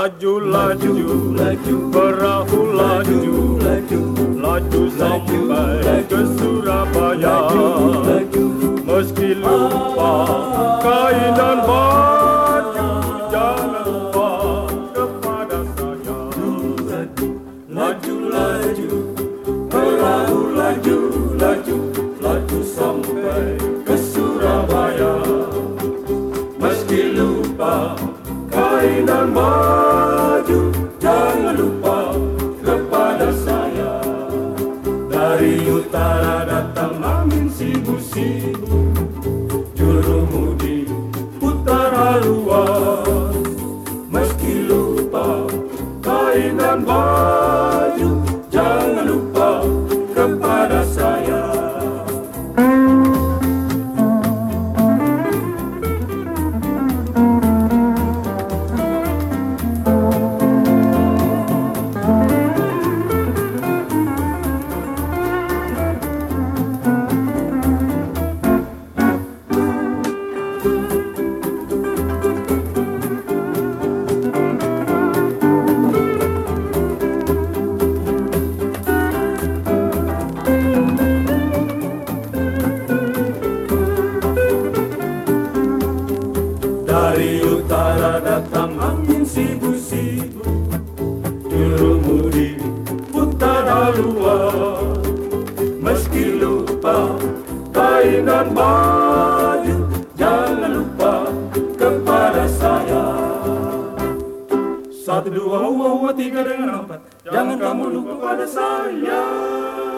Laju, laju, laju, perahu laju, laju, laju sampai ke Surabaya. Meski lupa kain dan baju, jangan lupa kepada saya. Laju, laju, perahu laju, laju, laju sampai ke Surabaya. Meski lupa kain dan baju, jangan lupa kepada saya. Dari utara datang angin sibu-sibu, jurumudi utara luar. Meski lupa kain dan baju, jangan lupa kepada saya. Dari utara datang angin sibu-sibu, jurumudi utara luar. Meski lupa kain dan baju, jangan lupa kepada saya. 1, 2, 3 dengan 4, jangan kamu lupa pada saya.